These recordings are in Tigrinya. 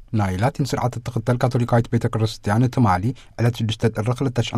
ናይ ላቲን ስርዓት ተኸተል ካቶሊካዊት ቤተ ክርስቲያን ትማሊ ዕለት 6 ጥሪ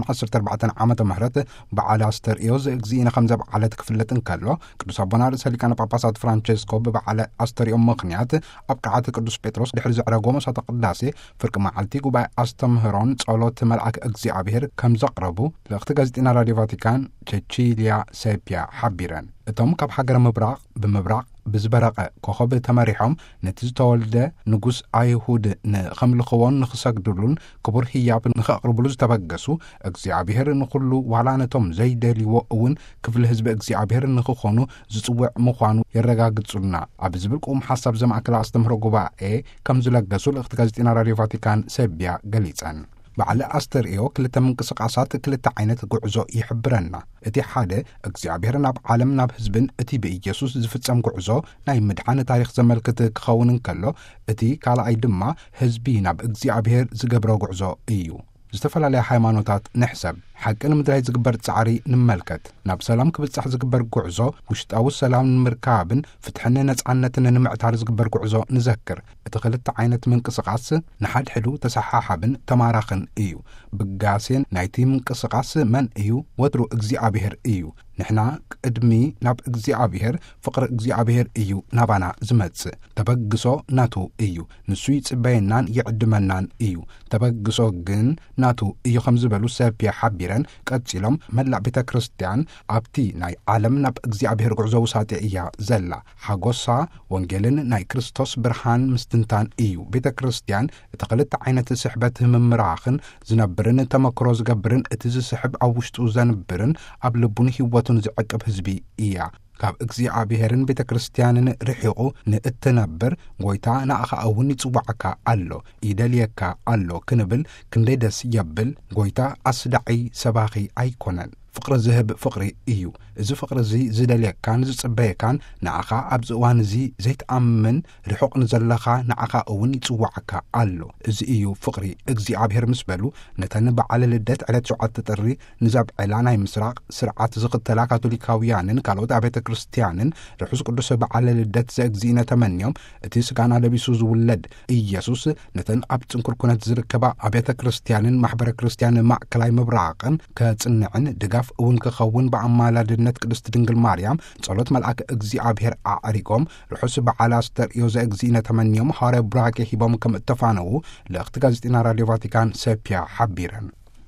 2014 ዓመተ ምህረት በዓል አስተርእዮ ዘእግዚእነ ከም ዘበዓለት ክፍለጥ እንከሎ ቅዱስ አቡነ ርእሰ ሊቃነ ጳጳሳት ፍራንቼስኮ በበዓል አስተርእዮ ምክንያት ኣብ ቅድዓት ቅዱስ ጴጥሮስ ድሕሪ ዘዕረጎ መሳተ ቅዳሴ ፍርቂ መዓልቲ ጉባኤ አስተምህሮን ጸሎት መልአክ እግዚአብሔር ከም ዘቕረቡ ለእኽቲ ጋዜጢና ራድዮ ቫቲካን ቼቺሊያ ሴፒያ ሓቢረን እቶም ካብ ሃገረ ምብራቕ ብምብራቕ ብዝበረቐ ኮኸብ ተመሪሖም ነቲ ዝተወልደ ንጉስ ኣይሁድ ንኸምልኽዎን ንኽሰግድሉን ክቡር ህያብ ንኸቕርብሉ ዝተበገሱ እግዚኣብሔር ንኹሉ ዋላ ነቶም ዘይደልይዎ እውን ክፍሊ ህዝቢ እግዚኣብሔር ንኽኾኑ ዝጽውዕ ምዃኑ የረጋግጹልና ኣብ ዝብል ቁም ሓሳብ ዘማእከላ ኣስተምህሮ ጉባኤ ከም ዝለገሱ ለእኽቲ ጋዜጢና ራድዮ ቫቲካን ሴቢያ ገሊጸን በዓል አስተርእዮ ክልተ ምንቅስቃሳት ክልተ ዓይነት ጉዕዞ ይሕብረና እቲ ሓደ እግዚኣብሔር ናብ ዓለም ናብ ህዝብን እቲ ብኢየሱስ ዝፍጸም ጉዕዞ ናይ ምድሓን ታሪኽ ዘመልክት ክኸውን እንከሎ እቲ ካልኣይ ድማ ህዝቢ ናብ እግዚኣብሔር ዝገብሮ ጉዕዞ እዩ ዝተፈላለዩ ሃይማኖታት ንሕሰብ ሓቂ ንምድላይ ዝግበር ጻዕሪ ንመልከት ናብ ሰላም ክብጻሕ ዝግበር ጉዕዞ ውሽጣዊ ሰላም ንምርካብን ፍትሕን ነጻነትን ንምዕታር ዝግበር ጉዕዞ ንዘክር እቲ ክልተ ዓይነት ምንቅስቓስ ንሓድሕዱ ተሰሓሓብን ተማራኽን እዩ ብጋሴን ናይቲ ምንቅስቓስ መን እዩ ወትሩ እግዚኣብሔር እዩ ንሕና ቅድሚ ናብ እግዚኣብሔር ፍቕሪ እግዚኣብሔር እዩ ናባና ዝመጽእ ተበግሶ ናቱ እዩ ንሱ ይጽበየናን ይዕድመናን እዩ ተበግሶ ግን ናቱ እዩ ከም ዝበሉ ሰብያ ሓቢረን ቀጺሎም መላእ ቤተ ክርስቲያን ኣብቲ ናይ ዓለም ናብ እግዚኣብሔር ጉዕዞ ውሳጢ እያ ዘላ ሓጎሳ ወንጌልን ናይ ክርስቶስ ብርሃን ምስትንታን እዩ ቤተ ክርስቲያን እቲ ክልተ ዓይነት ስሕበት ምምራኽን ዝነብርን ተመክሮ ዝገብርን እቲ ዝስሕብ ኣብ ውሽጡ ዘንብርን ኣብ ልቡን ህይወቱን ዝዕቅብ ህዝቢ እያ ካብ እግዚኣብሔርን ቤተ ክርስቲያንን ርሒቑ ንእትነብር ጎይታ ንኣኻ እውን ይጽዋዓካ ኣሎ ይደልየካ ኣሎ ክንብል ክንደይ ደስ የብል ጎይታ ኣስዳዒ ሰባኺ ኣይኮነን ፍቕሪ ዝህብ ፍቕሪ እዩ እዚ ፍቕሪ እዚ ዝደልየካን ዝጽበየካን ንኣኻ ኣብዚ እዋን እዚ ዘይተኣምን ርሑቕ ንዘለኻ ንኣኻ እውን ይጽዋዓካ ኣሎ እዚ እዩ ፍቕሪ እግዚኣብሔር ምስ በሉ ነተን በዓለ ልደት ዕለት 7 ጥሪ ንዘብዕላ ናይ ምስራቅ ስርዓት ዝኽተላ ካቶሊካውያንን ካልኦት ቤተ ክርስቲያንን ርሑስ ቅዱስ በዓለ ልደት ዘእግዚእነ ተመንዮም እቲ ስጋና ለቢሱ ዝውለድ ኢየሱስ ነተን ኣብ ጽንኩር ኩነት ዝርከባ ቤተ ክርስቲያንን ማሕበረ ክርስቲያን ማእከላይ ምብራቕን ከጽንዕን ድጋፍ እውን ክኸውን በኣማላድነት ቅድስት ድንግል ማርያም ጸሎት መልአክ እግዚአብሔር ኣዕሪጎም ርሑስ በዓል አስተርእዮ ዘእግዚእነ ተመንዮም ሐዋርያ ቡራኬ ሂቦም ከም እተፋነው ለእኽቲ ጋዜጢና ራድዮ ቫቲካን ሴፒያ ሓቢረን